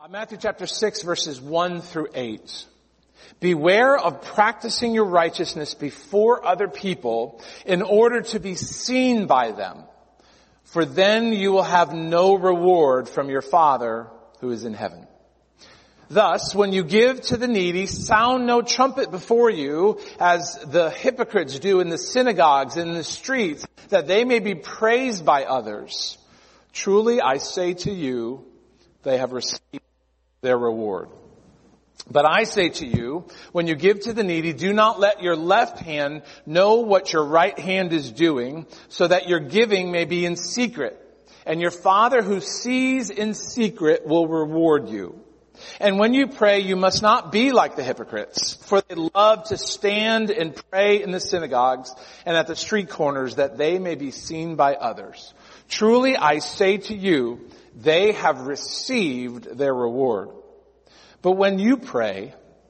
Matthew chapter 6, verses 1 through 8. Beware of practicing your righteousness before other people in order to be seen by them, for then you will have no reward from your Father who is in heaven. Thus, when you give to the needy, sound no trumpet before you, as the hypocrites do in the synagogues and in the streets, that they may be praised by others. Truly, I say to you, they have received their reward. But I say to you, when you give to the needy, do not let your left hand know what your right hand is doing, so that your giving may be in secret. And your Father who sees in secret will reward you. And when you pray, you must not be like the hypocrites, for they love to stand and pray in the synagogues and at the street corners, that they may be seen by others. Truly, I say to you, they have received their reward. But when you pray,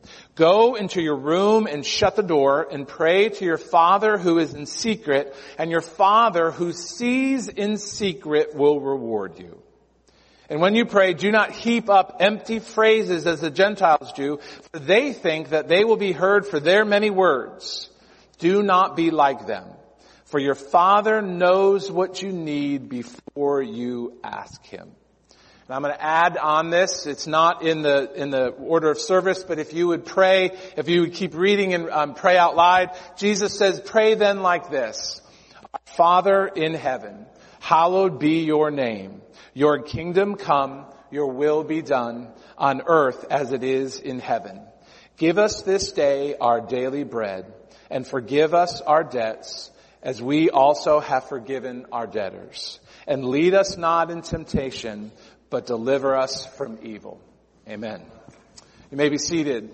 go into your room and shut the door and pray to your Father who is in secret, and your Father who sees in secret will reward you. And when you pray, do not heap up empty phrases as the Gentiles do, for they think that they will be heard for their many words. Do not be like them, for your Father knows what you need before you ask Him. And I'm going to add on this. It's not in the order of service, but if you would pray, if you would keep reading and pray out loud, Jesus says, pray then like this. Our Father in heaven, hallowed be your name. Your kingdom come, your will be done on earth as it is in heaven. Give us this day our daily bread, and forgive us our debts as we also have forgiven our debtors. And lead us not in temptation, but deliver us from evil. Amen. You may be seated.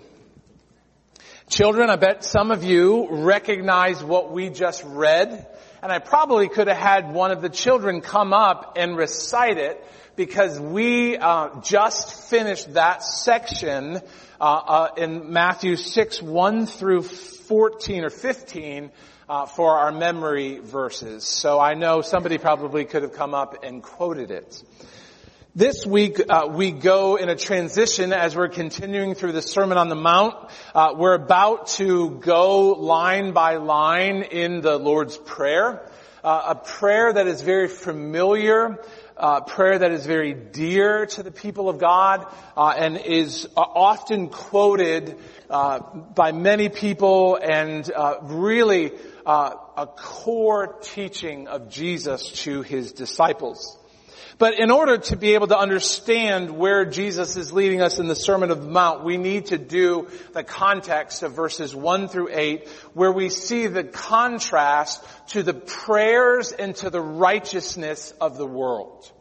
Children, I bet some of you recognize what we just read. And I probably could have had one of the children come up and recite it, because we just finished that section in Matthew 6, 1 through 14 or 15 for our memory verses. So I know somebody probably could have come up and quoted it. This week, we go in a transition as we're continuing through the Sermon on the Mount. We're about to go line by line in the Lord's Prayer. A prayer that is very familiar, a prayer that is very dear to the people of God, and is often quoted by many people, and really a core teaching of Jesus to His disciples. But in order to be able to understand where Jesus is leading us in the Sermon on the Mount, we need to do the context of verses 1 through 8, where we see the contrast to the prayers and to the righteousness of the world.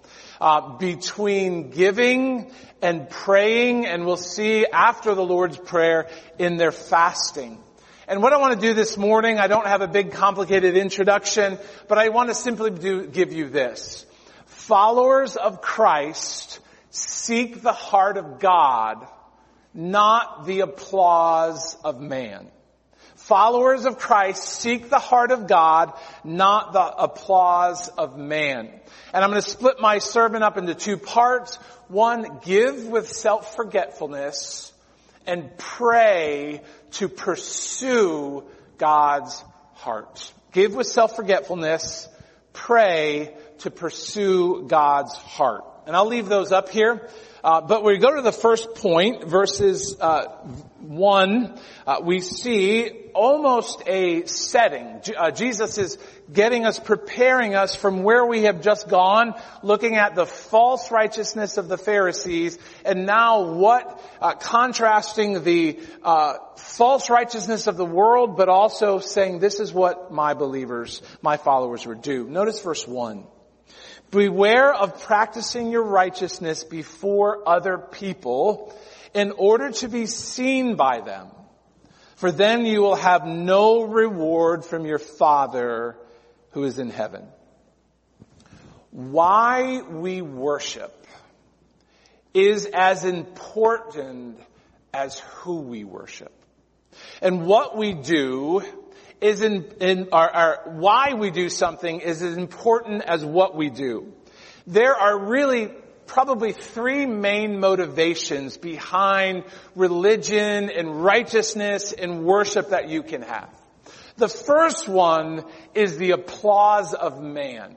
Between giving and praying, and we'll see after the Lord's Prayer in their fasting. And what I want to do this morning, I don't have a big complicated introduction, but I want to simply give you this. Followers of Christ seek the heart of God, not the applause of man. Followers of Christ seek the heart of God, not the applause of man. And I'm going to split my sermon up into two parts. One, give with self-forgetfulness, and pray to pursue God's heart. Give with self-forgetfulness, pray to pursue God's heart. And I'll leave those up here. But we go to the first point, verses 1, we see almost a setting. Jesus is getting us, preparing us from where we have just gone, looking at the false righteousness of the Pharisees, and now contrasting the false righteousness of the world, but also saying this is what my believers, my followers would do. Notice verse 1. Beware of practicing your righteousness before other people in order to be seen by them. For then you will have no reward from your Father who is in heaven. Why we worship is as important as who we worship. And what we do is why we do something is as important as what we do. There are really probably three main motivations behind religion and righteousness and worship that you can have. The first one is the applause of man.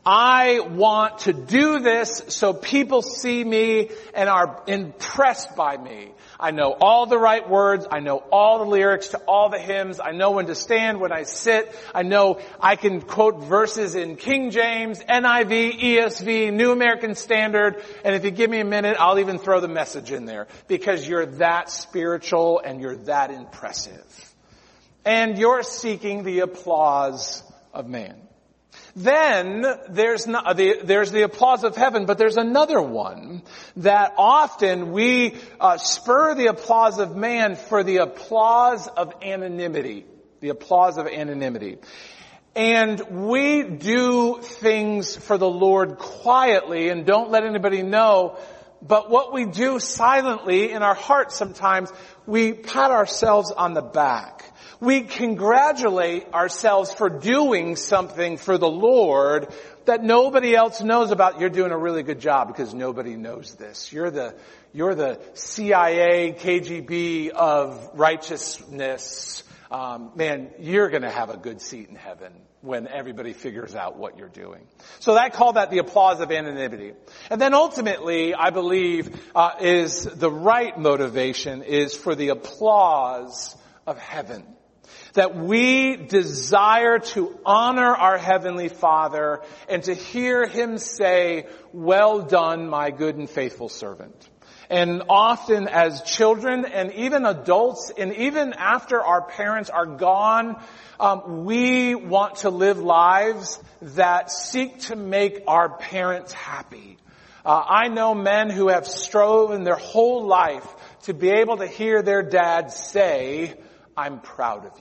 I want to do this so people see me and are impressed by me. I know all the right words. I know all the lyrics to all the hymns. I know when to stand, when I sit. I know I can quote verses in King James, NIV, ESV, New American Standard. And if you give me a minute, I'll even throw the Message in there because you're that spiritual and you're that impressive. And you're seeking the applause of man. Then there's the applause of heaven, but there's another one that often we spur the applause of man for the applause of anonymity. The applause of anonymity. And we do things for the Lord quietly and don't let anybody know. But what we do silently in our hearts sometimes, we pat ourselves on the back. We congratulate ourselves for doing something for the Lord that nobody else knows about. You're doing a really good job because nobody knows this. You're the CIA, KGB of righteousness. Man, you're going to have a good seat in heaven when everybody figures out what you're doing. So I call that the applause of anonymity. And then ultimately, I believe, is the right motivation is for the applause of heaven. That we desire to honor our Heavenly Father and to hear Him say, "Well done, my good and faithful servant." And often as children and even adults and even after our parents are gone, we want to live lives that seek to make our parents happy. I know men who have striven their whole life to be able to hear their dad say, "I'm proud of you."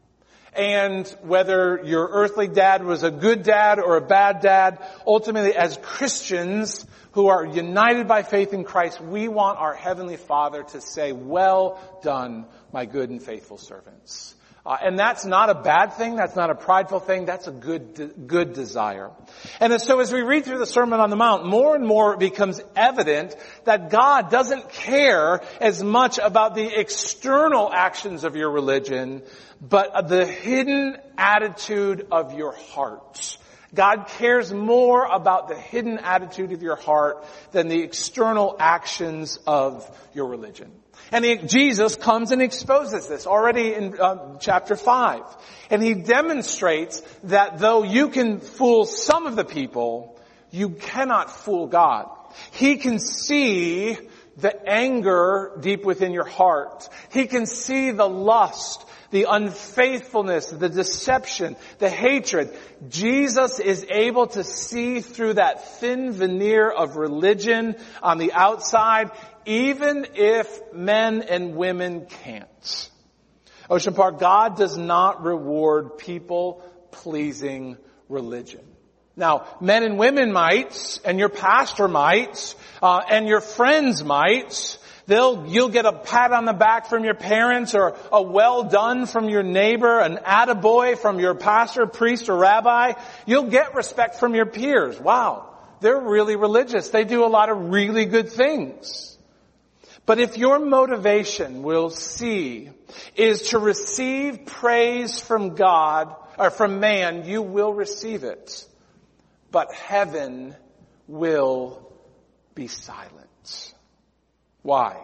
And whether your earthly dad was a good dad or a bad dad, ultimately as Christians who are united by faith in Christ, we want our Heavenly Father to say, "Well done, my good and faithful servants." And that's not a bad thing. That's not a prideful thing. That's a good desire. And so as we read through the Sermon on the Mount, more and more it becomes evident that God doesn't care as much about the external actions of your religion, but the hidden attitude of your heart. God cares more about the hidden attitude of your heart than the external actions of your religion. And Jesus comes and exposes this already in chapter 5. And He demonstrates that though you can fool some of the people, you cannot fool God. He can see the anger deep within your heart. He can see the lust, the unfaithfulness, the deception, the hatred. Jesus is able to see through that thin veneer of religion on the outside, even if men and women can't. Ocean Park, God does not reward people-pleasing religion. Now, men and women might, and your pastor might, and your friends might. You'll get a pat on the back from your parents or a well done from your neighbor, an attaboy from your pastor, priest, or rabbi. You'll get respect from your peers. Wow, they're really religious. They do a lot of really good things. But if your motivation, we'll see, is to receive praise from God, or from man, you will receive it. But heaven will be silent. Why?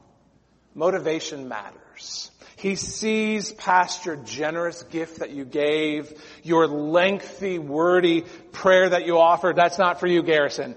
Motivation matters. He sees past your generous gift that you gave, your lengthy, wordy prayer that you offered. That's not for you, Garrison.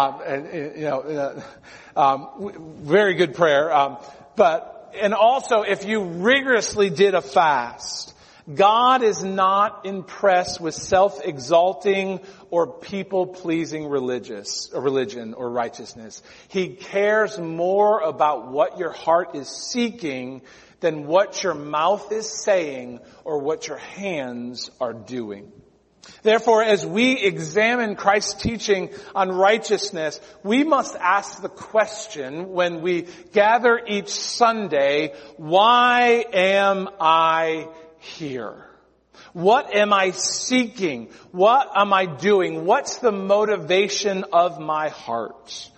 Very good prayer. And also, if you rigorously did a fast, God is not impressed with self-exalting or people-pleasing religion or righteousness. He cares more about what your heart is seeking than what your mouth is saying or what your hands are doing. Therefore, as we examine Christ's teaching on righteousness, we must ask the question when we gather each Sunday, why am I here? What am I seeking? What am I doing? What's the motivation of my heart?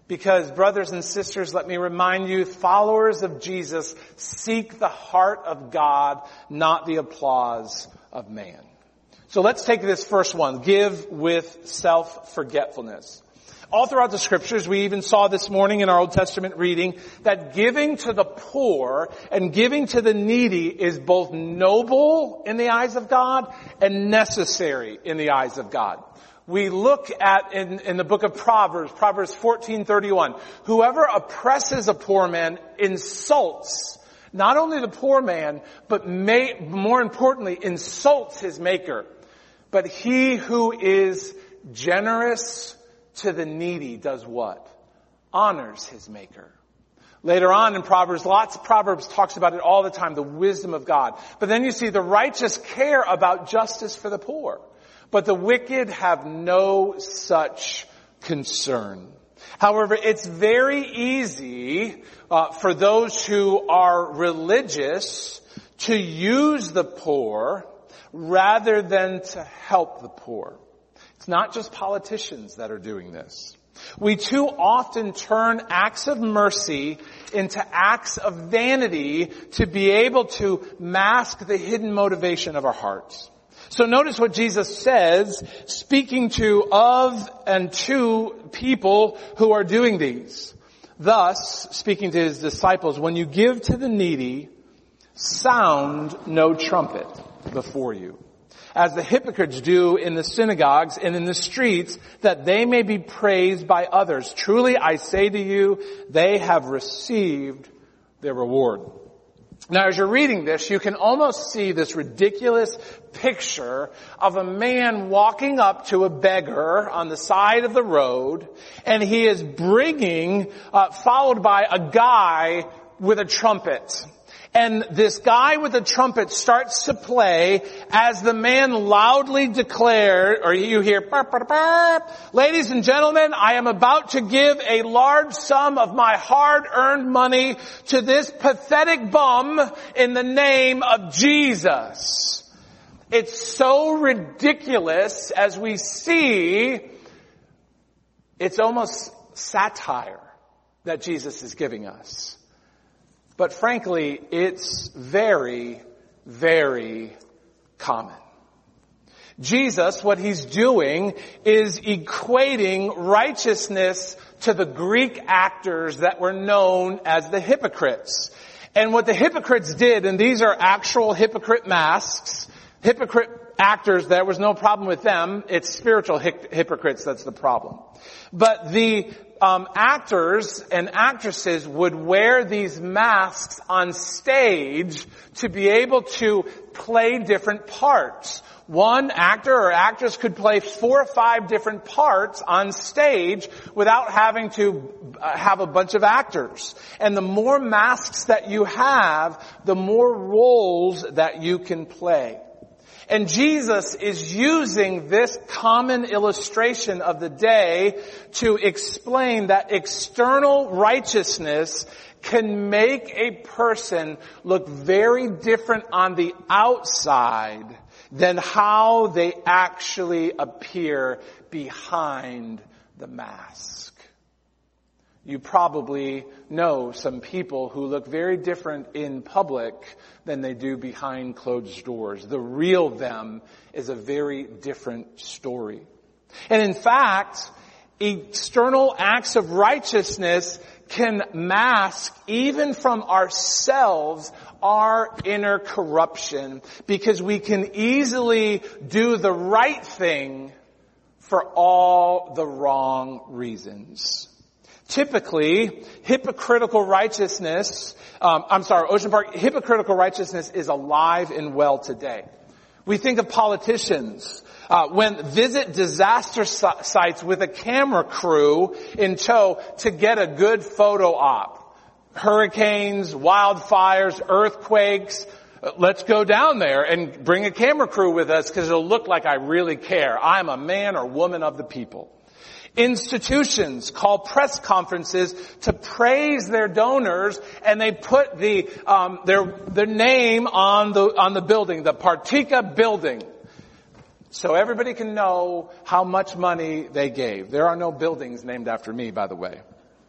Because, brothers and sisters, let me remind you, followers of Jesus seek the heart of God, not the applause of man. So let's take this first one, give with self-forgetfulness. All throughout the scriptures, we even saw this morning in our Old Testament reading that giving to the poor and giving to the needy is both noble in the eyes of God and necessary in the eyes of God. We look at in the book of Proverbs 14:31, whoever oppresses a poor man insults not only the poor man, but more importantly, insults his maker. But he who is generous to the needy does what? Honors his maker. Later on in Proverbs, lots of Proverbs talks about it all the time, the wisdom of God. But then you see the righteous care about justice for the poor. But the wicked have no such concern. However, it's very easy for those who are religious to use the poor rather than to help the poor. It's not just politicians that are doing this. We too often turn acts of mercy into acts of vanity to be able to mask the hidden motivation of our hearts. So notice what Jesus says, speaking of and to people who are doing these. Thus, speaking to his disciples, when you give to the needy, sound no trumpet before you, as the hypocrites do in the synagogues and in the streets, that they may be praised by others. Truly, I say to you, they have received their reward. Now, as you're reading this, you can almost see this ridiculous picture of a man walking up to a beggar on the side of the road, and he is followed by a guy with a trumpet. And this guy with the trumpet starts to play as the man loudly declared, or you hear, burp, burp, burp, ladies and gentlemen, I am about to give a large sum of my hard-earned money to this pathetic bum in the name of Jesus. It's so ridiculous as we see, it's almost satire that Jesus is giving us. But frankly, it's very, very common. Jesus, what he's doing is equating righteousness to the Greek actors that were known as the hypocrites. And what the hypocrites did, and these are actual hypocrite masks, hypocrite actors, there was no problem with them. It's spiritual hypocrites that's the problem. But the actors and actresses would wear these masks on stage to be able to play different parts. One actor or actress could play 4 or 5 different parts on stage without having to have a bunch of actors. And the more masks that you have, the more roles that you can play. And Jesus is using this common illustration of the day to explain that external righteousness can make a person look very different on the outside than how they actually appear behind the mask. You probably know some people who look very different in public than they do behind closed doors. The real them is a very different story. And in fact, external acts of righteousness can mask, even from ourselves, our inner corruption, because we can easily do the right thing for all the wrong reasons. Typically, hypocritical righteousness is alive and well today. We think of politicians when visit disaster sites with a camera crew in tow to get a good photo op. Hurricanes, wildfires, earthquakes. Let's go down there and bring a camera crew with us because it'll look like I really care. I'm a man or woman of the people. Institutions call press conferences to praise their donors, and they put their name on the building, the Partika building, so everybody can know how much money they gave. There are no buildings named after me, by the way.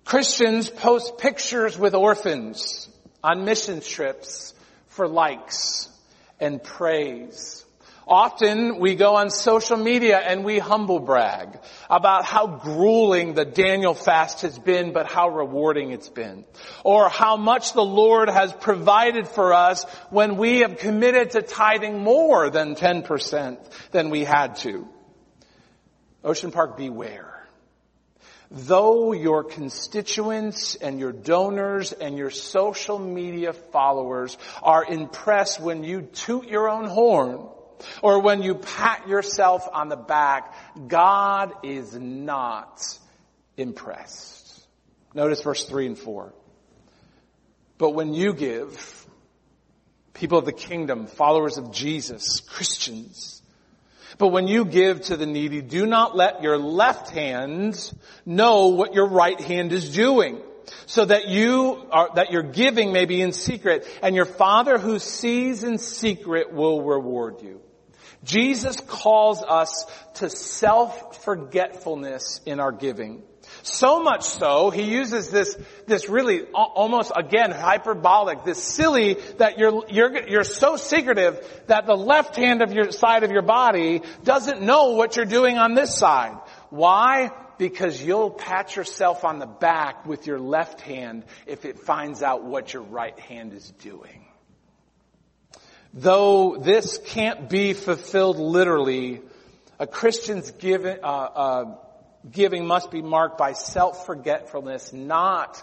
Christians post pictures with orphans on mission trips for likes and praise. Often we go on social media and we humble brag about how grueling the Daniel fast has been, but how rewarding it's been. Or how much the Lord has provided for us when we have committed to tithing more than 10% than we had to. Ocean Park, beware. Though your constituents and your donors and your social media followers are impressed when you toot your own horn, or when you pat yourself on the back, God is not impressed. Notice verse 3 and 4. But when you give, people of the kingdom, followers of Jesus, Christians, but when you give to the needy, do not let your left hand know what your right hand is doing, so that your giving may be in secret, and your Father who sees in secret will reward you. Jesus calls us to self-forgetfulness in our giving. So much so, he uses this really almost, again, hyperbolic, this silly, that you're so secretive that the left hand of your side of your body doesn't know what you're doing on this side. Why? Because you'll pat yourself on the back with your left hand if it finds out what your right hand is doing. Though this can't be fulfilled literally, a Christian's giving must be marked by self-forgetfulness, not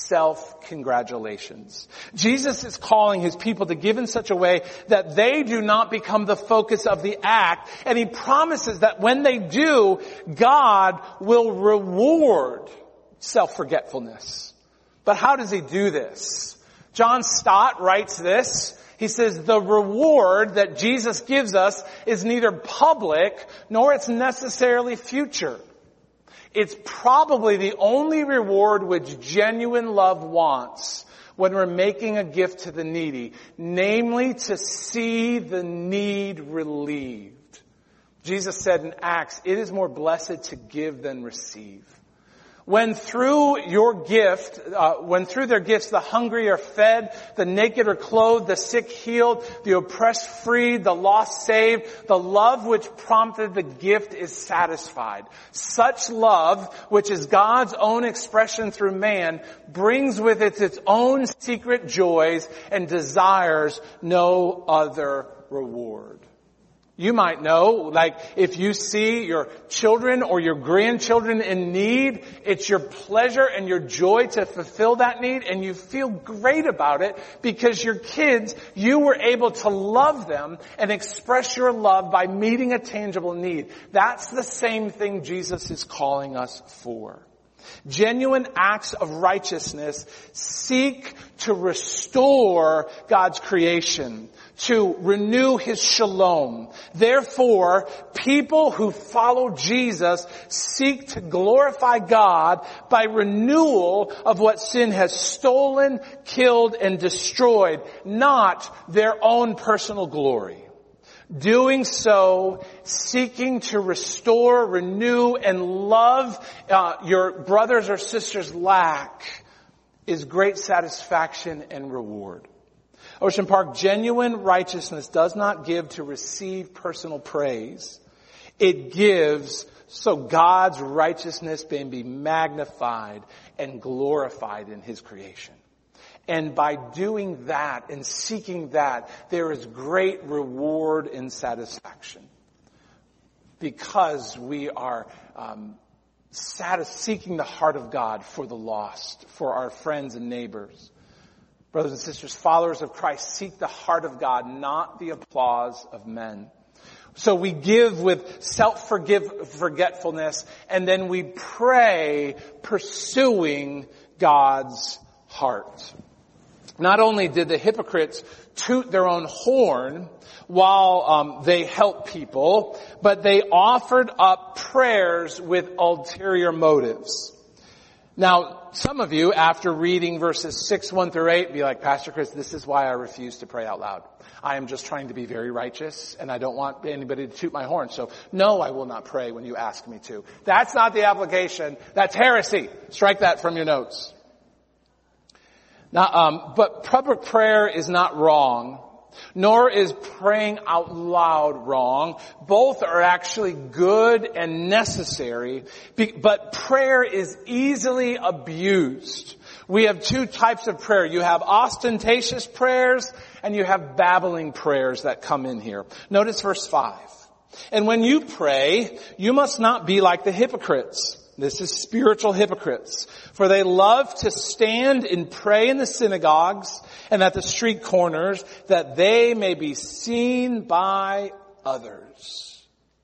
self-congratulations. Jesus is calling his people to give in such a way that they do not become the focus of the act, and he promises that when they do, God will reward self-forgetfulness. But how does he do this? John Stott writes this. He says, the reward that Jesus gives us is neither public nor it's necessarily future. It's probably the only reward which genuine love wants when we're making a gift to the needy, namely to see the need relieved. Jesus said in Acts, it is more blessed to give than receive. When through their gifts, the hungry are fed, the naked are clothed, the sick healed, the oppressed freed, the lost saved, the love which prompted the gift is satisfied. Such love, which is God's own expression through man, brings with it its own secret joys and desires no other reward. You might know, like, if you see your children or your grandchildren in need, it's your pleasure and your joy to fulfill that need, and you feel great about it because your kids, you were able to love them and express your love by meeting a tangible need. That's the same thing Jesus is calling us for. Genuine acts of righteousness seek to restore God's creation, to renew his shalom. Therefore, people who follow Jesus seek to glorify God by renewal of what sin has stolen, killed, and destroyed, not their own personal glory. Doing so, seeking to restore, renew, and love your brothers or sisters' lack is great satisfaction and reward. Ocean Park, genuine righteousness does not give to receive personal praise. It gives so God's righteousness may be magnified and glorified in his creation. And by doing that and seeking that, there is great reward and satisfaction. Because we are seeking the heart of God for the lost, for our friends and neighbors. Brothers and sisters, followers of Christ, seek the heart of God, not the applause of men. So we give with self-forgetfulness, and then we pray pursuing God's heart. Not only did the hypocrites toot their own horn while they helped people, but they offered up prayers with ulterior motives. Now, some of you, after reading verses 6, 1 through 8, be like, Pastor Chris, this is why I refuse to pray out loud. I am just trying to be very righteous, and I don't want anybody to toot my horn. So, no, I will not pray when you ask me to. That's not the application. That's heresy. Strike that from your notes. Now, but public prayer is not wrong, nor is praying out loud wrong. Both are actually good and necessary, but prayer is easily abused. We have two types of prayer. You have ostentatious prayers and you have babbling prayers that come in here. Notice verse 5. And when you pray, you must not be like the hypocrites. This is spiritual hypocrites. For they love to stand and pray in the synagogues and at the street corners, that they may be seen by others.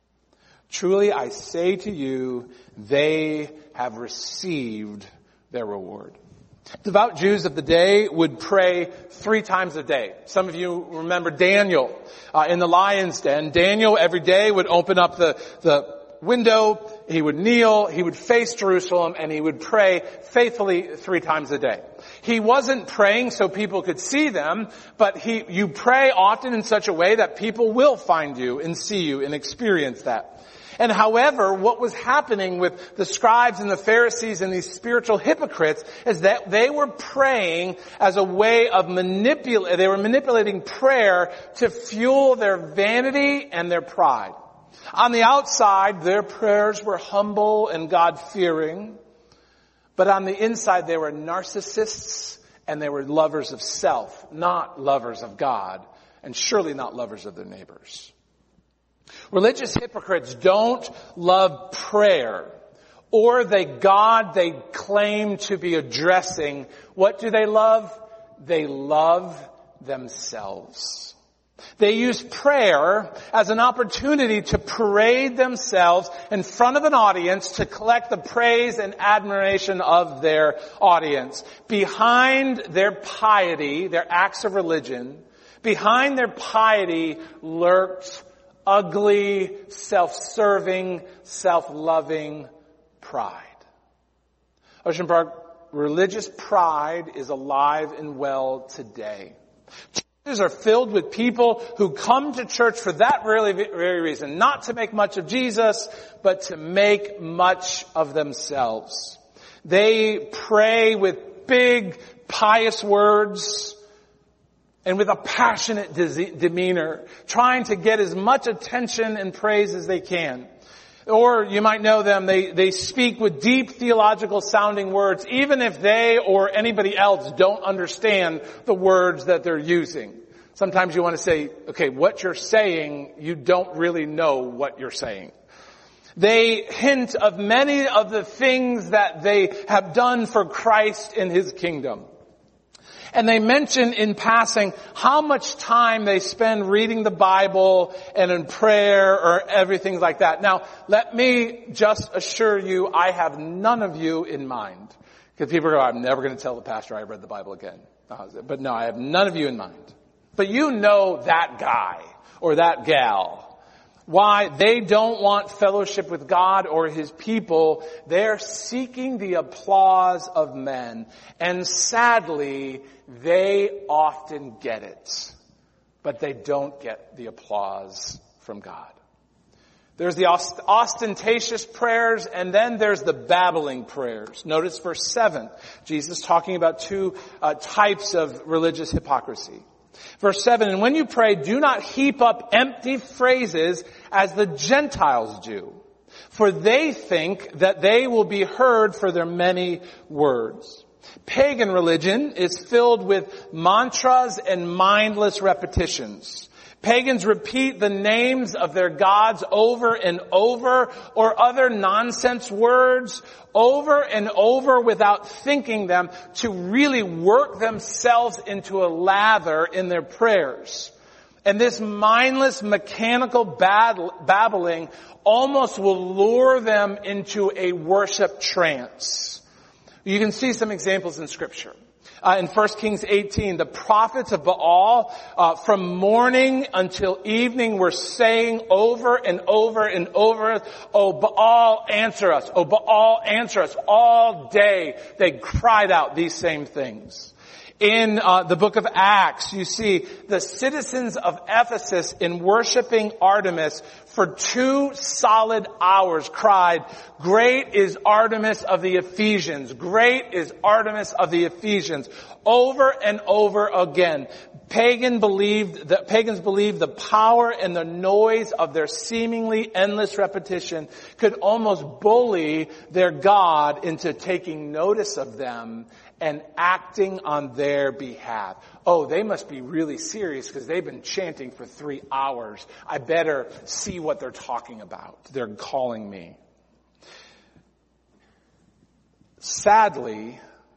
Truly I say to you, they have received their reward. Devout Jews of the day would pray 3 times a day. Some of you remember Daniel in the lion's den. Daniel every day would open up the window, he would kneel, he would face Jerusalem, and he would pray faithfully 3 times a day. He wasn't praying so people could see them, but you pray often in such a way that people will find you and see you and experience that. And however, what was happening with the scribes and the Pharisees and these spiritual hypocrites is that they were praying as a way of they were manipulating prayer to fuel their vanity and their pride. On the outside, their prayers were humble and God-fearing, but on the inside, they were narcissists and they were lovers of self, not lovers of God, and surely not lovers of their neighbors. Religious hypocrites don't love prayer or God they claim to be addressing. What do they love? They love themselves. They use prayer as an opportunity to parade themselves in front of an audience to collect the praise and admiration of their audience. Behind their piety, their acts of religion, behind their piety lurks ugly, self-serving, self-loving pride. Ocean Park, religious pride is alive and well today. Churches are filled with people who come to church for that very reason, not to make much of Jesus, but to make much of themselves. They pray with big, pious words, and with a passionate demeanor, trying to get as much attention and praise as they can. Or you might know them, they speak with deep theological sounding words, even if they or anybody else don't understand the words that they're using. Sometimes you want to say, okay, what you're saying, you don't really know what you're saying. They hint of many of the things that they have done for Christ in His kingdom. And they mention in passing how much time they spend reading the Bible and in prayer or everything like that. Now, let me just assure you, I have none of you in mind. Because people go, I'm never going to tell the pastor I read the Bible again. But no, I have none of you in mind. But you know that guy or that gal. Why? They don't want fellowship with God or His people. They're seeking the applause of men. And sadly, they often get it. But they don't get the applause from God. There's the ostentatious prayers, and then there's the babbling prayers. Notice verse 7. Jesus talking about 2 types of religious hypocrisy. Verse 7, and when you pray, do not heap up empty phrases as the Gentiles do, for they think that they will be heard for their many words. Pagan religion is filled with mantras and mindless repetitions. Pagans repeat the names of their gods over and over, or other nonsense words over and over without thinking them, to really work themselves into a lather in their prayers. And this mindless, mechanical babbling almost will lure them into a worship trance. You can see some examples in Scripture. In 1 Kings 18, the prophets of Baal, from morning until evening, were saying over and over and over, "Oh, Baal, answer us. Oh, Baal, answer us." All day they cried out these same things. In the book of Acts, you see the citizens of Ephesus, in worshiping Artemis for 2 solid hours, cried, "Great is Artemis of the Ephesians. Great is Artemis of the Ephesians." Over and over again. Pagans believed the power and the noise of their seemingly endless repetition could almost bully their God into taking notice of them and acting on their behalf. Oh, they must be really serious because they've been chanting for 3 hours. I better see what they're talking about. They're calling me. Sadly,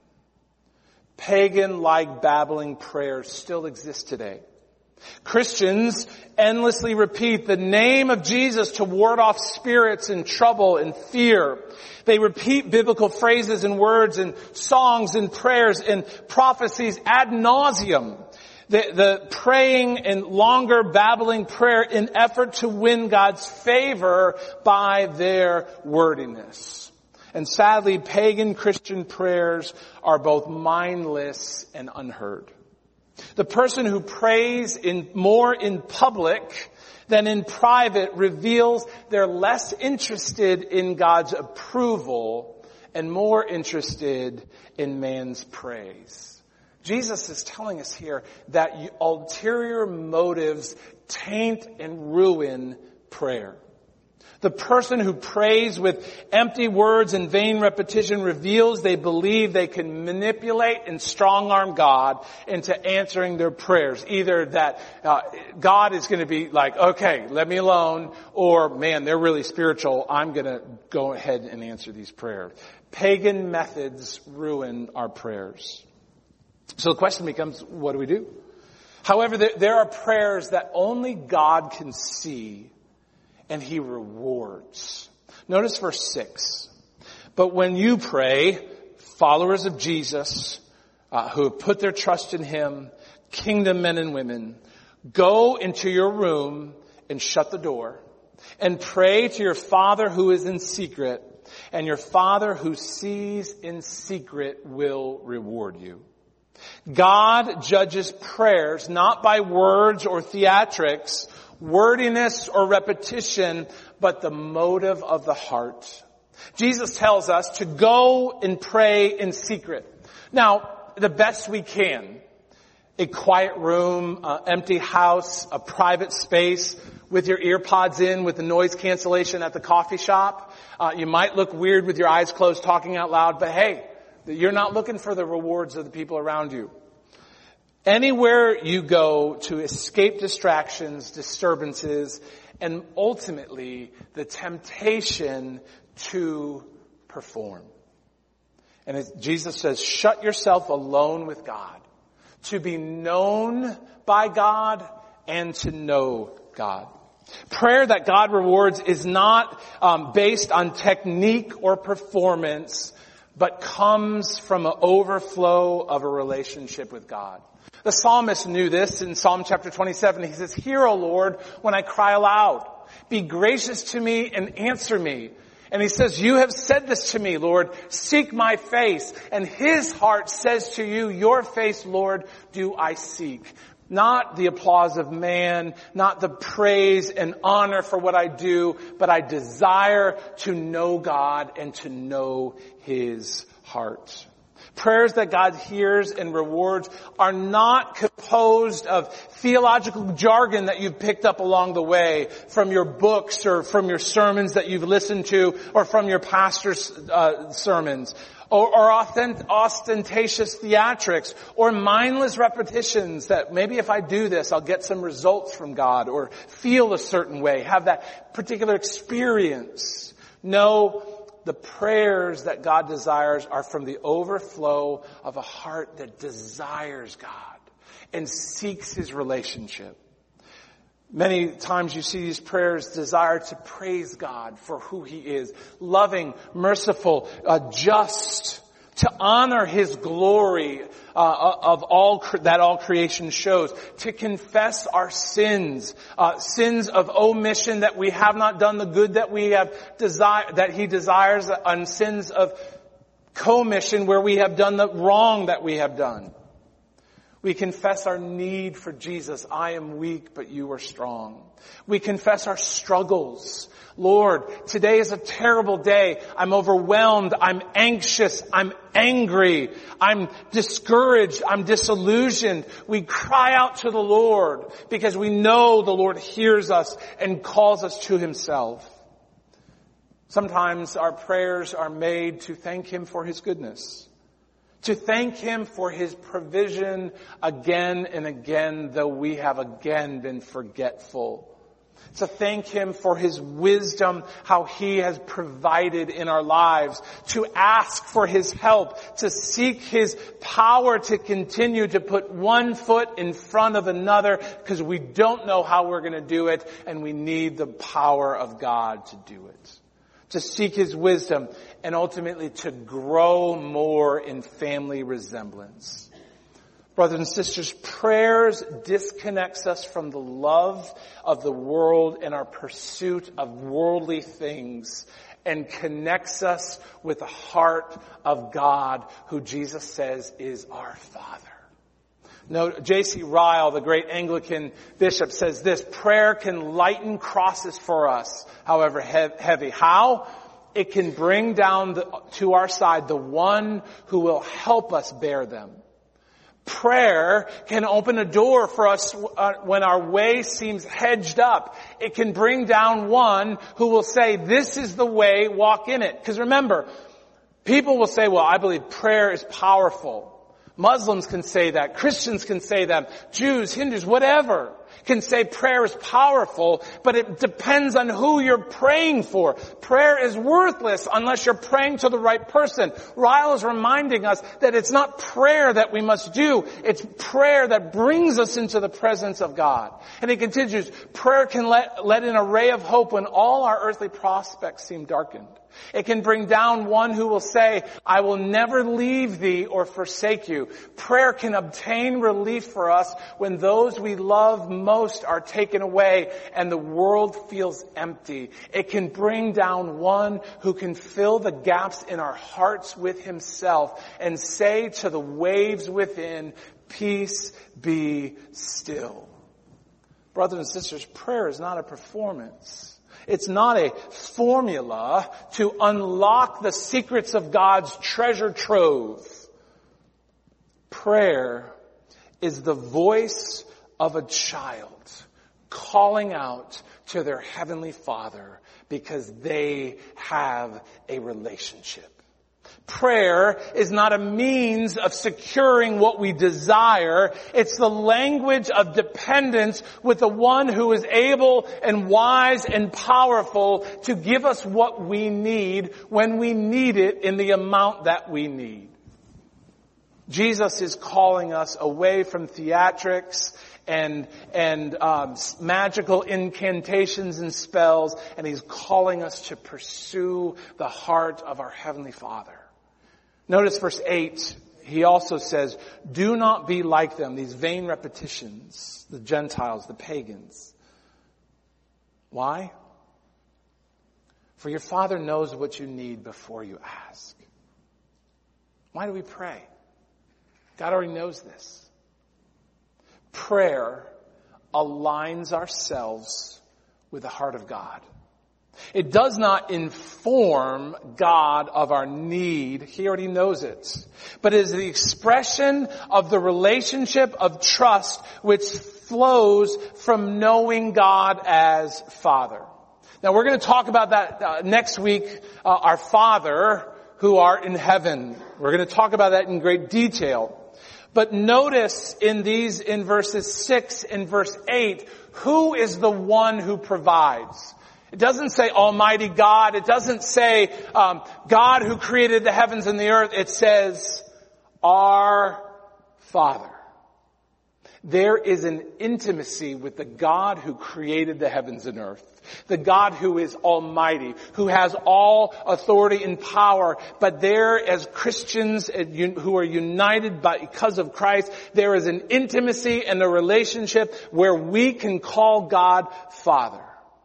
pagan-like babbling prayers still exist today. Christians endlessly repeat the name of Jesus to ward off spirits in trouble and fear. They repeat biblical phrases and words and songs and prayers and prophecies ad nauseum. The praying and longer babbling prayer in effort to win God's favor by their wordiness. And sadly, pagan Christian prayers are both mindless and unheard. The person who prays more in public than in private reveals they're less interested in God's approval and more interested in man's praise. Jesus is telling us here that ulterior motives taint and ruin prayer. The person who prays with empty words and vain repetition reveals they believe they can manipulate and strong-arm God into answering their prayers. Either that God is going to be like, "Okay, let me alone," or, "Man, they're really spiritual. I'm going to go ahead and answer these prayers." Pagan methods ruin our prayers. So the question becomes, what do we do? However, there are prayers that only God can see and He rewards. Notice verse 6. "But when you pray, followers of Jesus, who have put their trust in Him, kingdom men and women, go into your room and shut the door and pray to your Father who is in secret, and your Father who sees in secret will reward you." God judges prayers not by words or theatrics, wordiness or repetition, but the motive of the heart. Jesus tells us to go and pray in secret. Now, the best we can. A quiet room, empty house, a private space with your ear pods in with the noise cancellation at the coffee shop. You might look weird with your eyes closed talking out loud, but hey, you're not looking for the rewards of the people around you. Anywhere you go to escape distractions, disturbances, and ultimately the temptation to perform. And Jesus says, shut yourself alone with God, to be known by God and to know God. Prayer that God rewards is not based on technique or performance, but comes from an overflow of a relationship with God. The psalmist knew this in Psalm chapter 27. He says, "Hear, O Lord, when I cry aloud. Be gracious to me and answer me." And he says, "You have said this to me, Lord, seek my face." And his heart says to you, "Your face, Lord, do I seek." Not the applause of man, not the praise and honor for what I do, but I desire to know God and to know His heart. Prayers that God hears and rewards are not composed of theological jargon that you've picked up along the way from your books or from your sermons that you've listened to or from your pastor's sermons. Or ostentatious theatrics, or mindless repetitions that maybe if I do this, I'll get some results from God, or feel a certain way, have that particular experience. No, the prayers that God desires are from the overflow of a heart that desires God and seeks His relationship. Many times you see these prayers desire to praise God for who He is. Loving, merciful, just. to honor His glory of all that all creation shows, to confess our sins, sins of omission that we have not done the good that we have that He desires, and sins of commission where we have done the wrong that we have done. We confess our need for Jesus. I am weak, but you are strong. We confess our struggles. Lord, today is a terrible day. I'm overwhelmed. I'm anxious. I'm angry. I'm discouraged. I'm disillusioned. We cry out to the Lord because we know the Lord hears us and calls us to Himself. Sometimes our prayers are made to thank Him for His goodness, to thank Him for His provision again and again, though we have again been forgetful. To thank Him for His wisdom, how He has provided in our lives. To ask for His help, to seek His power to continue to put one foot in front of another because we don't know how we're going to do it and we need the power of God to do it. To seek His wisdom and ultimately to grow more in family resemblance. Brothers and sisters, prayers disconnects us from the love of the world and our pursuit of worldly things and connects us with the heart of God, who Jesus says is our Father. No, J.C. Ryle, the great Anglican bishop, says this: prayer can lighten crosses for us, however heavy. How? It can bring down to our side the one who will help us bear them. Prayer can open a door for us when our way seems hedged up. It can bring down one who will say, this is the way, walk in it. Because remember, people will say, well, I believe prayer is powerful. Muslims can say that. Christians can say that. Jews, Hindus, whatever can say prayer is powerful, but it depends on who you're praying for. Prayer is worthless unless you're praying to the right person. Ryle is reminding us that it's not prayer that we must do. It's prayer that brings us into the presence of God. And he continues, prayer can let in a ray of hope when all our earthly prospects seem darkened. It can bring down one who will say, I will never leave thee or forsake you. Prayer can obtain relief for us when those we love most are taken away and the world feels empty. It can bring down one who can fill the gaps in our hearts with Himself and say to the waves within, peace, be still. Brothers and sisters, prayer is not a performance. It's not a formula to unlock the secrets of God's treasure trove. Prayer is the voice of a child calling out to their Heavenly Father because they have a relationship. Prayer is not a means of securing what we desire. It's the language of dependence with the one who is able and wise and powerful to give us what we need when we need it in the amount that we need. Jesus is calling us away from theatrics and magical incantations and spells, and He's calling us to pursue the heart of our Heavenly Father. Notice verse 8, He also says, do not be like them, these vain repetitions, the Gentiles, the pagans. Why? For your Father knows what you need before you ask. Why do we pray? God already knows this. Prayer aligns ourselves with the heart of God. It does not inform God of our need. He already knows it. But it is the expression of the relationship of trust which flows from knowing God as Father. Now we're going to talk about that next week, our Father who art in heaven. We're going to talk about that in great detail. But notice in verses 6 and verse 8, who is the one who provides? It doesn't say Almighty God. It doesn't say God who created the heavens and the earth. It says our Father. There is an intimacy with the God who created the heavens and earth. The God who is almighty, who has all authority and power. But there, as Christians who are united because of Christ, there is an intimacy and a relationship where we can call God Father.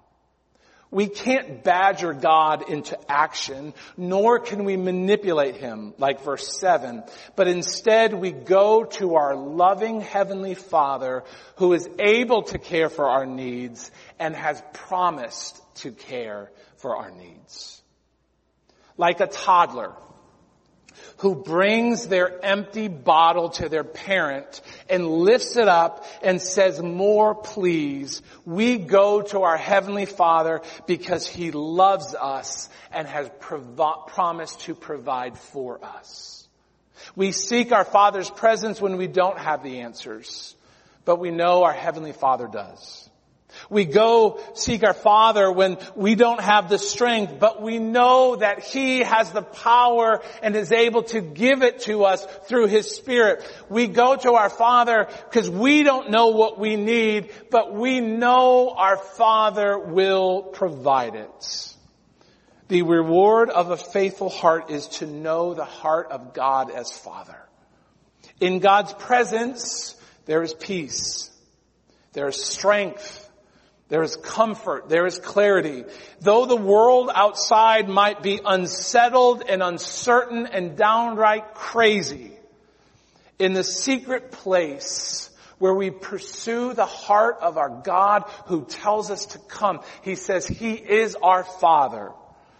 We can't badger God into action, nor can we manipulate him, like verse 7. But instead we go to our loving Heavenly Father who is able to care for our needs and has promised to care for our needs. Like a toddler who brings their empty bottle to their parent and lifts it up and says, "More, please." We go to our Heavenly Father because he loves us and has promised to provide for us. We seek our Father's presence when we don't have the answers, but we know our Heavenly Father does. We go seek our Father when we don't have the strength, but we know that he has the power and is able to give it to us through his Spirit. We go to our Father because we don't know what we need, but we know our Father will provide it. The reward of a faithful heart is to know the heart of God as Father. In God's presence, there is peace. There is strength. There is comfort. There is clarity. Though the world outside might be unsettled and uncertain and downright crazy, in the secret place where we pursue the heart of our God who tells us to come, he says he is our Father.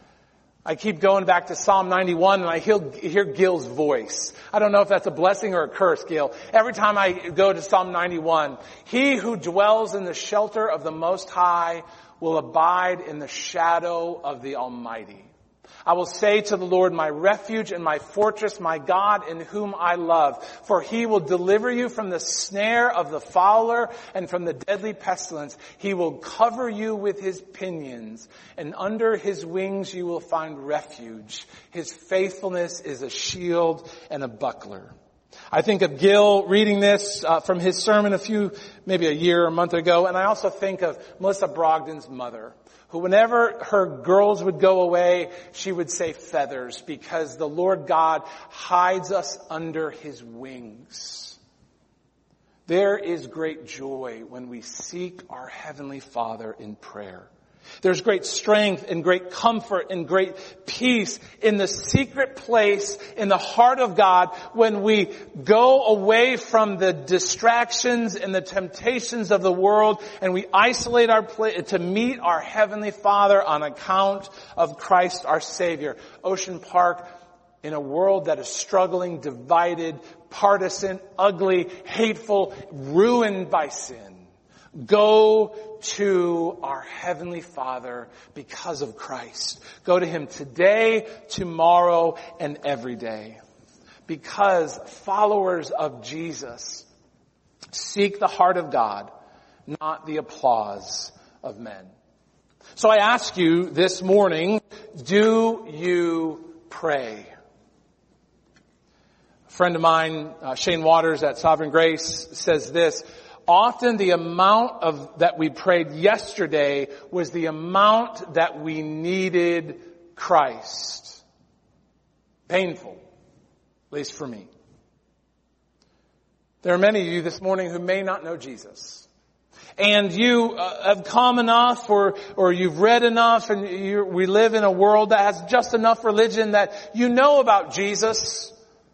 I keep going back to Psalm 91 and I hear Gil's voice. I don't know if that's a blessing or a curse, Gil. Every time I go to Psalm 91, he who dwells in the shelter of the Most High will abide in the shadow of the Almighty. I will say to the Lord, my refuge and my fortress, my God in whom I love. For he will deliver you from the snare of the fowler and from the deadly pestilence. He will cover you with his pinions, and under his wings you will find refuge. His faithfulness is a shield and a buckler. I think of Gil reading this from his sermon maybe a year or a month ago, and I also think of Melissa Brogdon's mother, who whenever her girls would go away, she would say feathers, because the Lord God hides us under his wings. There is great joy when we seek our Heavenly Father in prayer. There's great strength and great comfort and great peace in the secret place in the heart of God when we go away from the distractions and the temptations of the world and we isolate to meet our Heavenly Father on account of Christ our Savior. Ocean Park, in a world that is struggling, divided, partisan, ugly, hateful, ruined by sin, go to our Heavenly Father because of Christ. Go to him today, tomorrow, and every day. Because followers of Jesus seek the heart of God, not the applause of men. So I ask you this morning, do you pray? A friend of mine, Shane Waters at Sovereign Grace, says this: often the amount that we prayed yesterday was the amount that we needed Christ. Painful, at least for me. There are many of you this morning who may not know Jesus. And you have come enough or you've read enough, and we live in a world that has just enough religion that you know about Jesus.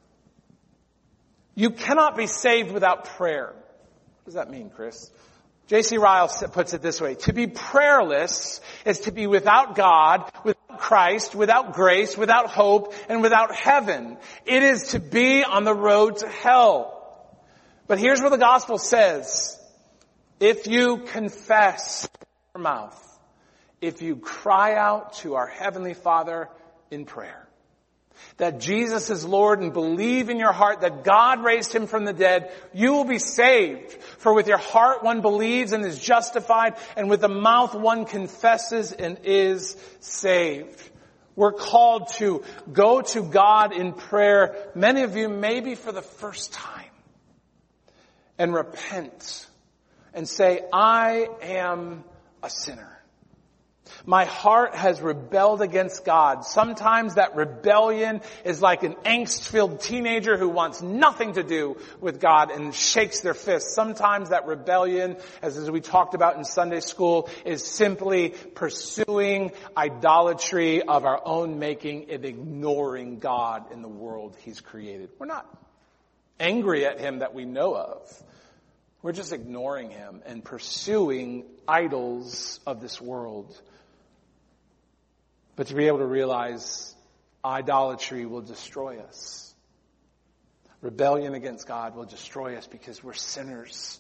You cannot be saved without prayer. What does that mean, Chris? J.C. Ryle puts it this way: to be prayerless is to be without God, without Christ, without grace, without hope, and without heaven. It is to be on the road to hell. But here's what the gospel says: if you confess with your mouth, if you cry out to our Heavenly Father in prayer, that Jesus is Lord, and believe in your heart that God raised him from the dead, you will be saved. For with your heart one believes and is justified, and with the mouth one confesses and is saved. We're called to go to God in prayer, many of you maybe for the first time. and repent and say, I am a sinner. My heart has rebelled against God. Sometimes that rebellion is like an angst-filled teenager who wants nothing to do with God and shakes their fists. Sometimes that rebellion, as we talked about in Sunday school, is simply pursuing idolatry of our own making and ignoring God in the world He's created. We're not angry at Him that we know of. We're just ignoring Him and pursuing idols of this world. But to be able to realize idolatry will destroy us. Rebellion against God will destroy us because we're sinners.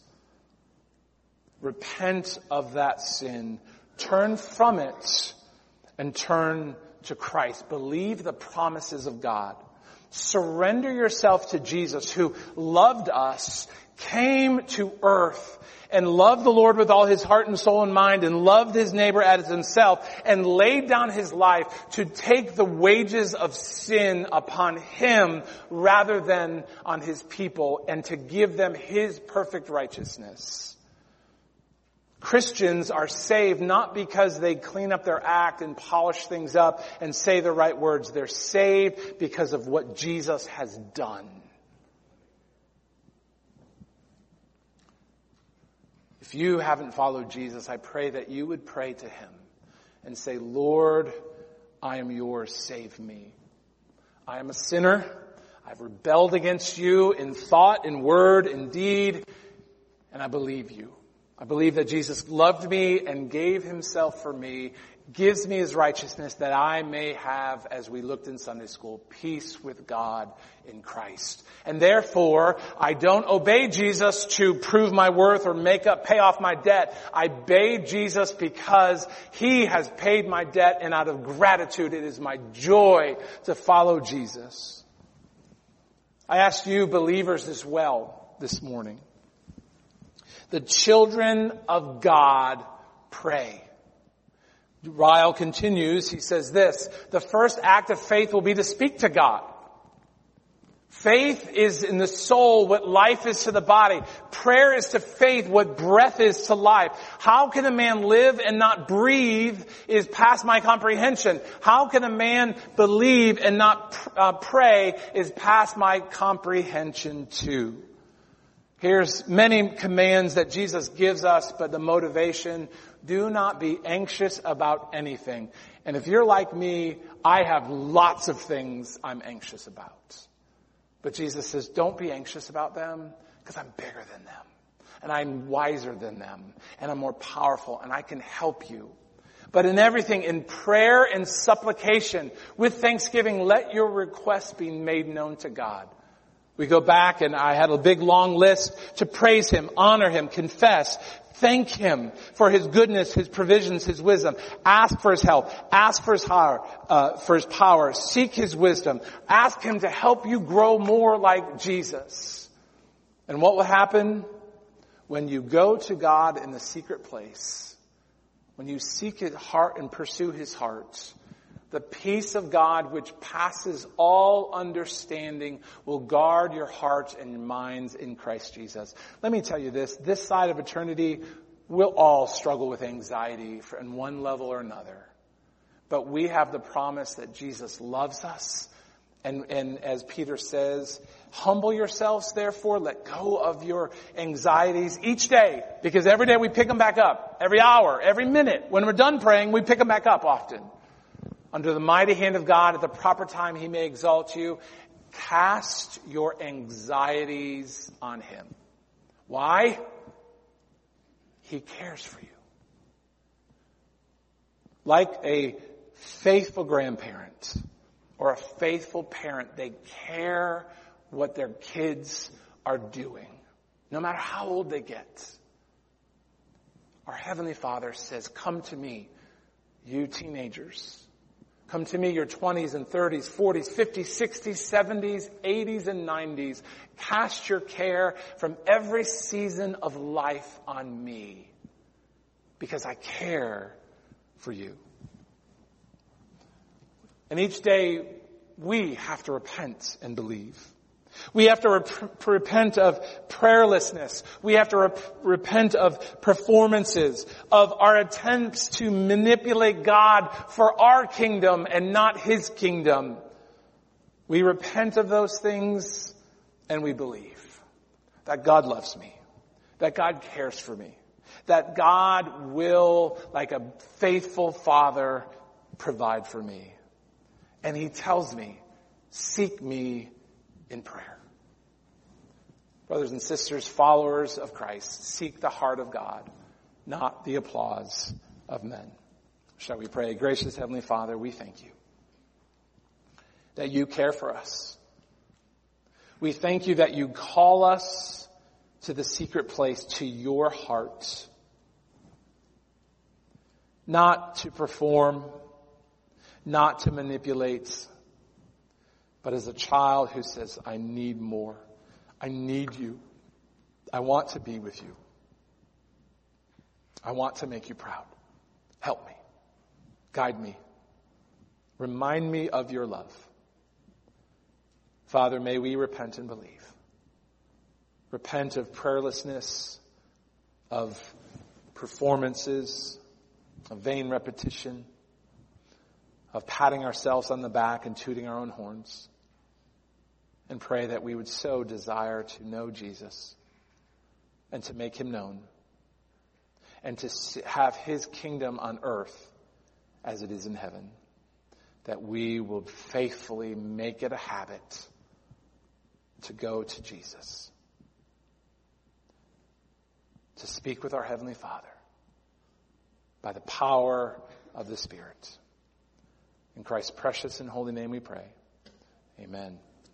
Repent of that sin. Turn from it and turn to Christ. Believe the promises of God. Surrender yourself to Jesus, who loved us, came to earth, and loved the Lord with all his heart and soul and mind, and loved his neighbor as himself, and laid down his life to take the wages of sin upon him rather than on his people, and to give them his perfect righteousness. Christians are saved not because they clean up their act and polish things up and say the right words. They're saved because of what Jesus has done. If you haven't followed Jesus, I pray that you would pray to him and say, Lord, I am yours, save me. I am a sinner. I've rebelled against you in thought, in word, in deed, and I believe you. I believe that Jesus loved me and gave himself for me, gives me his righteousness that I may have, as we looked in Sunday school, peace with God in Christ. And therefore, I don't obey Jesus to prove my worth or pay off my debt. I obey Jesus because he has paid my debt, and out of gratitude, it is my joy to follow Jesus. I ask you believers as well this morning. The children of God pray. Ryle continues, he says this, the first act of faith will be to speak to God. Faith is in the soul what life is to the body. Prayer is to faith what breath is to life. How can a man live and not breathe is past my comprehension. How can a man believe and not pray is past my comprehension too. Here's many commands that Jesus gives us, but the motivation, do not be anxious about anything. And if you're like me, I have lots of things I'm anxious about. But Jesus says, don't be anxious about them, because I'm bigger than them. And I'm wiser than them. And I'm more powerful, and I can help you. But in everything, in prayer and supplication, with thanksgiving, let your requests be made known to God. We go back, and I had a big long list to praise him, honor him, confess, thank him for his goodness, his provisions, his wisdom. Ask for his help. Ask for his power. Seek his wisdom. Ask him to help you grow more like Jesus. And what will happen when you go to God in the secret place? When you seek his heart and pursue his heart, the peace of God, which passes all understanding, will guard your hearts and your minds in Christ Jesus. Let me tell you this side of eternity, we'll all struggle with anxiety in one level or another. But we have the promise that Jesus loves us. And as Peter says, humble yourselves, therefore, let go of your anxieties each day. Because every day we pick them back up. Every hour, every minute. When we're done praying, we pick them back up often. Under the mighty hand of God, at the proper time, he may exalt you. Cast your anxieties on him. Why? He cares for you. Like a faithful grandparent or a faithful parent, they care what their kids are doing, no matter how old they get. Our Heavenly Father says, come to me, you teenagers. Come to me, your 20s and 30s, 40s, 50s, 60s, 70s, 80s, and 90s. Cast your care from every season of life on me, because I care for you. And each day, we have to repent and believe. We have to repent of prayerlessness. We have to repent of performances, of our attempts to manipulate God for our kingdom and not His kingdom. We repent of those things and we believe that God loves me, that God cares for me, that God will, like a faithful Father, provide for me. And He tells me, seek me in prayer. Brothers and sisters, followers of Christ, seek the heart of God, not the applause of men. Shall we pray? Gracious Heavenly Father, we thank you that you care for us. We thank you that you call us to the secret place, to your heart, not to perform, not to manipulate, but as a child who says, I need more. I need you. I want to be with you. I want to make you proud. Help me. Guide me. Remind me of your love. Father, may we repent and believe. Repent of prayerlessness, of performances, of vain repetition, of patting ourselves on the back and tooting our own horns. And pray that we would so desire to know Jesus and to make Him known and to have His kingdom on earth as it is in heaven. That we will faithfully make it a habit to go to Jesus, to speak with our Heavenly Father by the power of the Spirit. In Christ's precious and holy name we pray. Amen.